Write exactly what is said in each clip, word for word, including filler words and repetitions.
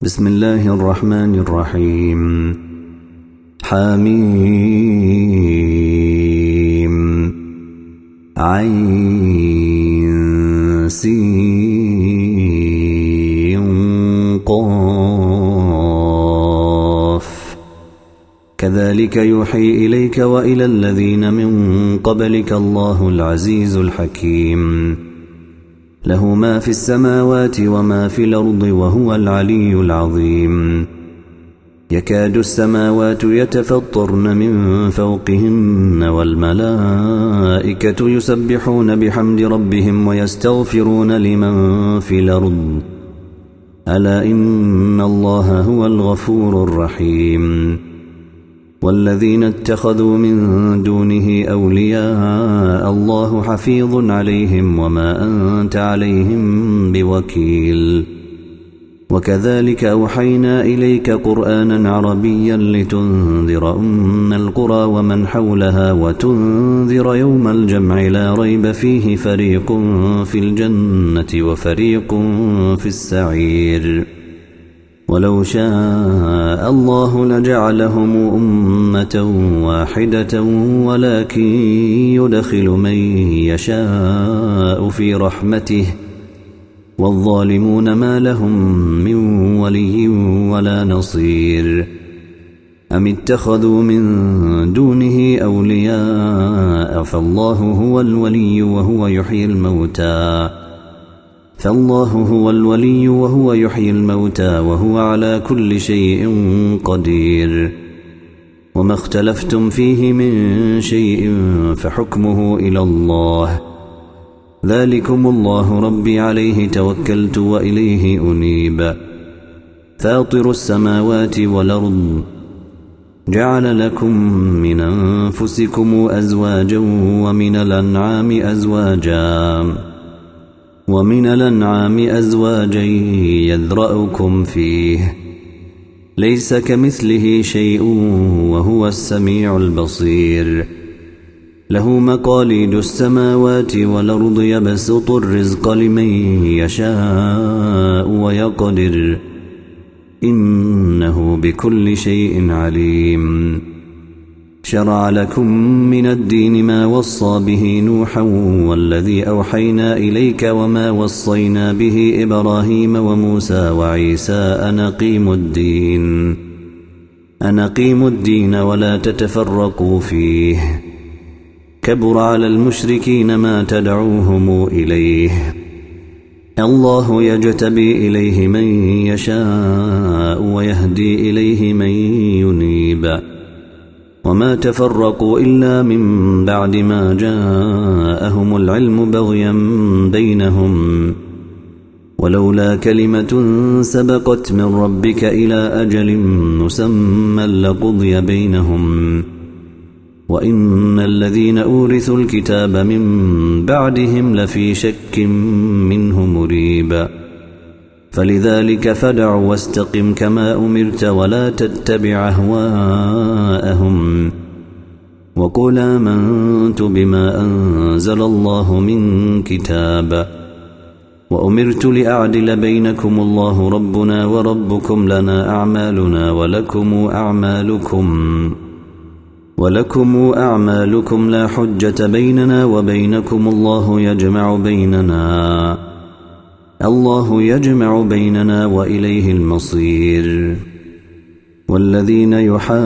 بسم الله الرحمن الرحيم. حميم عين سين قاف كذلك يوحي إليك وإلى الذين من قبلك الله العزيز الحكيم له ما في السماوات وما في الأرض وهو العلي العظيم. يكاد السماوات يتفطرن من فوقهن والملائكة يسبحون بحمد ربهم ويستغفرون لمن في الأرض ألا إن الله هو الغفور الرحيم. والذين اتخذوا من دونه أولياء الله حفيظ عليهم وما أنت عليهم بوكيل. وكذلك أوحينا إليك قرآنا عربيا لتنذر أم القرى ومن حولها وتنذر يوم الجمع لا ريب فيه فريق في الجنة وفريق في السعير. ولو شاء الله لجعلهم أمة واحدة ولكن يدخل من يشاء في رحمته والظالمون ما لهم من ولي ولا نصير. أم اتخذوا من دونه أولياء فالله هو الولي وهو يحيي الموتى فالله هو الولي وهو يحيي الموتى وهو على كل شيء قدير. وما اختلفتم فيه من شيء فحكمه إلى الله ذلكم الله ربي عليه توكلت وإليه أنيب. فاطر السماوات والأرض جعل لكم من أنفسكم أزواجا ومن الأنعام أزواجا ومن الأنعام أزواجا يذرأكم فيه ليس كمثله شيء وهو السميع البصير. له مقاليد السماوات والأرض يبسط الرزق لمن يشاء ويقدر إنه بكل شيء عليم. شرع لكم من الدين ما وصى به نوحا والذي أوحينا إليك وما وصينا به إبراهيم وموسى وعيسى أن أقيموا الدين أن أقيموا الدين ولا تتفرقوا فيه كبر على المشركين ما تدعوهم إليه. الله يجتبي إليه من يشاء ويهدي إليه من ينيب. وما تفرقوا إلا من بعد ما جاءهم العلم بغيا بينهم ولولا كلمة سبقت من ربك إلى أجل مسمى لقضي بينهم وإن الذين أورثوا الكتاب من بعدهم لفي شك منه مريب. فلذلك فدع واستقم كما أمرت ولا تتبع أهواءهم وقل آمنت بما أنزل الله من كتاب وأمرت لأعدل بينكم الله ربنا وربكم لنا أعمالنا ولكم أعمالكم ولكم أعمالكم لا حجة بيننا وبينكم الله يجمع بيننا الله يجمع بيننا وإليه المصير. والذين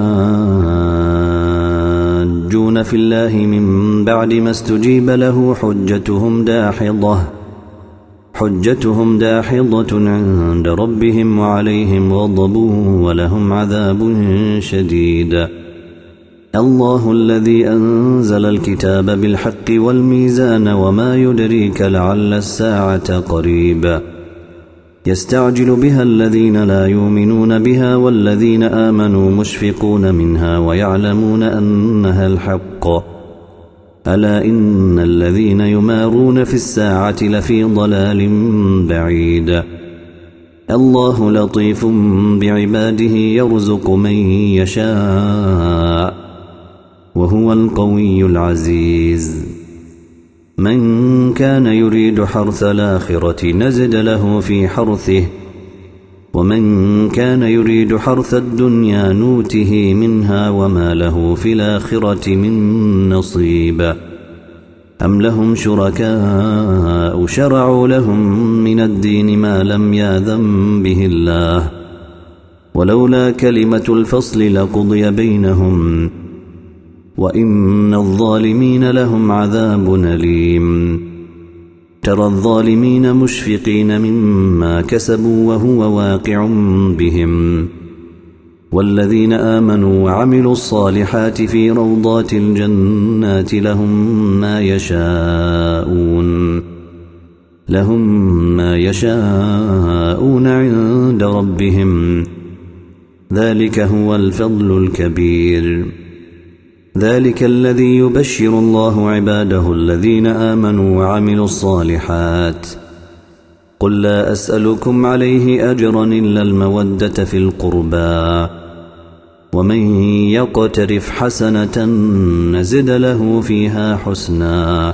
يحاجون في الله من بعد ما استجيب له حجتهم داحضة حجتهم داحضة عند ربهم وعليهم غضب ولهم عذاب شديد. الله الذي أنزل الكتاب بالحق والميزان وما يدريك لعل الساعة قريب. يستعجل بها الذين لا يؤمنون بها والذين آمنوا مشفقون منها ويعلمون أنها الحق ألا إن الذين يمارون في الساعة لفي ضلال بعيد. الله لطيف بعباده يرزق من يشاء وهو القوي العزيز. من كان يريد حرث الآخرة نزد له في حرثه ومن كان يريد حرث الدنيا نوته منها وما له في الآخرة من نصيب أم لهم شركاء شرعوا لهم من الدين ما لم يأذن به الله ولولا كلمة الفصل لقضي بينهم وإن الظالمين لهم عذاب أليم ترى الظالمين مشفقين مما كسبوا وهو واقع بهم والذين آمنوا وعملوا الصالحات في روضات الجنات لهم ما يشاءون لهم ما يشاءون عند ربهم ذلك هو الفضل الكبير ذلك الذي يبشر الله عباده الذين آمنوا وعملوا الصالحات قل لا أسألكم عليه أجرا إلا المودة في القربى ومن يقترف حسنة نزد له فيها حسنا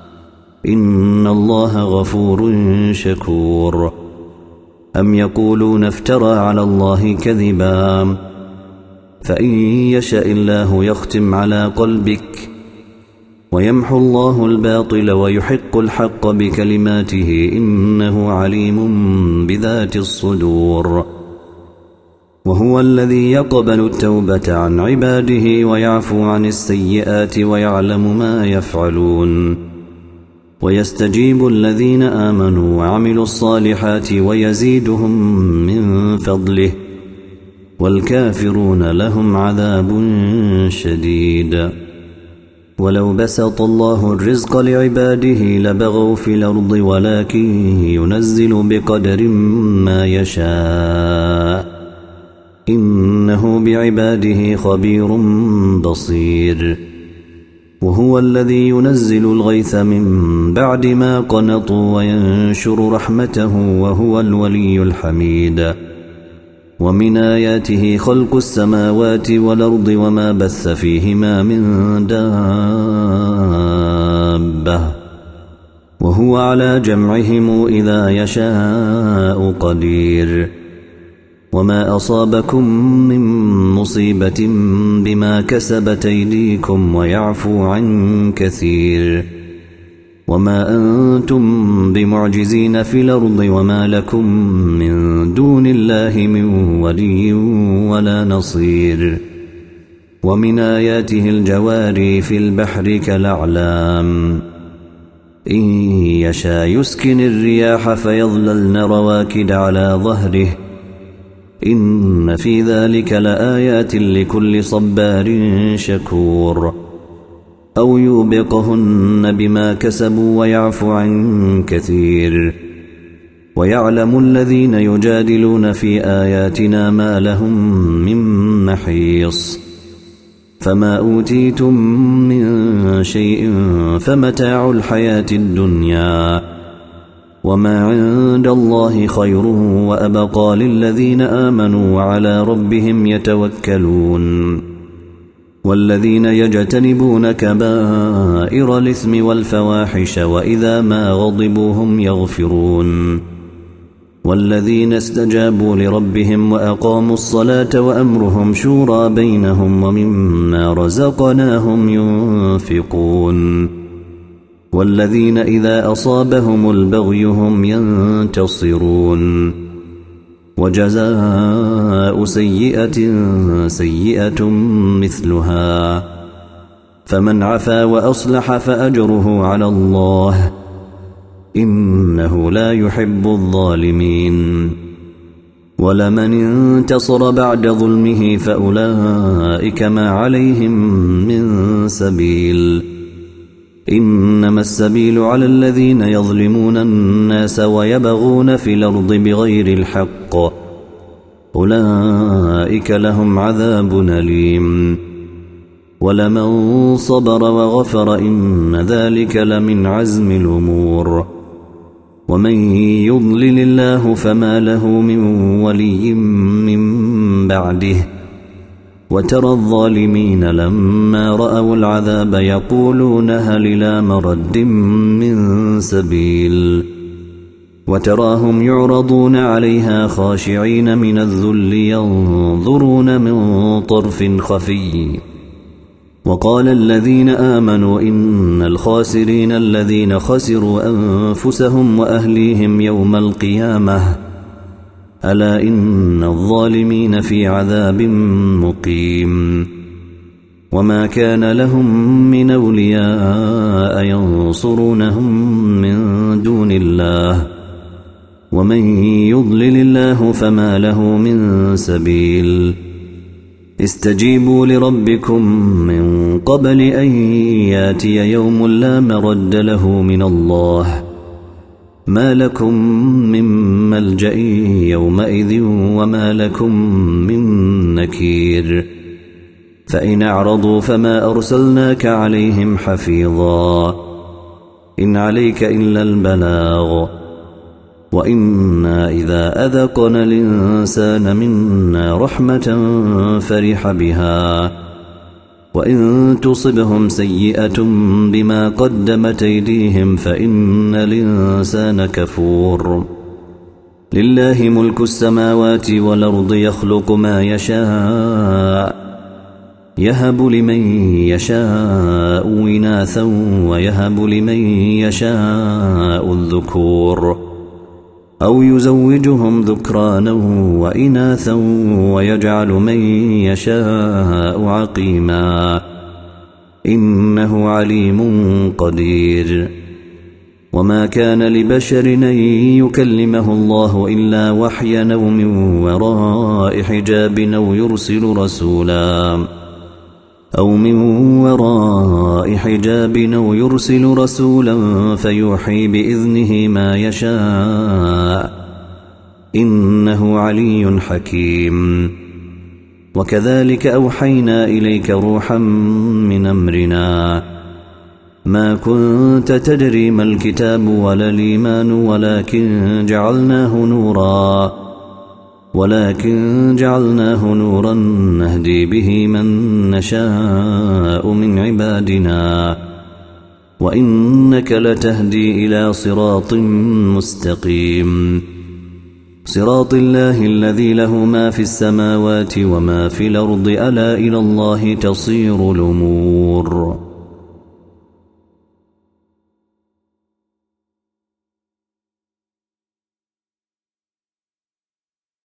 إن الله غفور شكور أم يقولون افترى على الله كذبا فإن يشاء الله يختم على قلبك ويمحو الله الباطل ويحق الحق بكلماته إنه عليم بذات الصدور وهو الذي يقبل التوبة عن عباده ويعفو عن السيئات ويعلم ما يفعلون ويستجيب الذين آمنوا وعملوا الصالحات ويزيدهم من فضله والكافرون لهم عذاب شديد ولو بسط الله الرزق لعباده لبغوا في الأرض ولكن ينزل بقدر ما يشاء إنه بعباده خبير بصير وهو الذي ينزل الغيث من بعد ما قنطوا وينشر رحمته وهو الولي الحميد ومن آياته خلق السماوات والأرض وما بث فيهما من دابة وهو على جمعهم إذا يشاء قدير وما أصابكم من مصيبة بما كسبت أيديكم ويعفو عن كثير وما أنتم بمعجزين في الأرض وما لكم من دون الله من ولي ولا نصير ومن آياته الجواري في البحر كالأعلام إن يشاء يسكن الرياح فيظللن رواكد على ظهره إن في ذلك لآيات لكل صبار شكور أو يوبقهن بما كسبوا ويعفو عن كثير ويعلم الذين يجادلون في آياتنا ما لهم من محيص فما أوتيتم من شيء فمتاع الحياة الدنيا وما عند الله خير وأبقى للذين آمنوا وعلى ربهم يتوكلون والذين يجتنبون كبائر الإثم والفواحش وإذا ما غضبوا هم يغفرون والذين استجابوا لربهم وأقاموا الصلاة وأمرهم شورى بينهم ومما رزقناهم ينفقون والذين إذا أصابهم البغي هم ينتصرون وجزاء سيئة سيئة مثلها فمن عفا وأصلح فأجره على الله إنه لا يحب الظالمين ولمن انتصر بعد ظلمه فأولئك ما عليهم من سبيل إنما السبيل على الذين يظلمون الناس ويبغون في الأرض بغير الحق أولئك لهم عذاب أليم ولمن صبر وغفر إن ذلك لمن عزم الأمور ومن يضلل الله فما له من ولي من بعده وترى الظالمين لما رأوا العذاب يقولون هل إلى مرد من سبيل وتراهم يعرضون عليها خاشعين من الذل ينظرون من طرف خفي. وقال الذين آمنوا إن الخاسرين الذين خسروا أنفسهم وأهليهم يوم القيامة ألا إن الظالمين في عذاب مقيم. وما كان لهم من أولياء ينصرونهم من دون الله ومن يضلل الله فما له من سبيل. استجيبوا لربكم من قبل أن ياتي يوم لا مرد له من الله ما لكم من ملجأ يومئذ وما لكم من نكير. فإن أعرضوا فما أرسلناك عليهم حفيظا إن عليك إلا البلاغ وإنا إذا أذقنا الإنسان منا رحمة فرح بها وإن تصبهم سيئة بما قدمت أيديهم فإن الإنسان كفور. لله ملك السماوات والأرض يخلق ما يشاء يهب لمن يشاء إناثا ويهب لمن يشاء الذكور أو يزوجهم ذكرانا وإناثا ويجعل من يشاء عقيما إنه عليم قدير. وما كان لبشر أن يكلمه الله إلا وحيا أو من وراء حجاب أو يرسل رسولا أو من وراء حجاب أو يرسل رسولا فيوحي بإذنه ما يشاء إنه علي حكيم. وكذلك أوحينا إليك روحا من أمرنا ما كنت تدري ما الكتاب ولا الإيمان ولكن جعلناه نورا ولكن جعلناه نورا نهدي به من نشاء من عبادنا وإنك لتهدي إلى صراط مستقيم صراط الله الذي له ما في السماوات وما في الأرض ألا إلى الله تصير الأمور.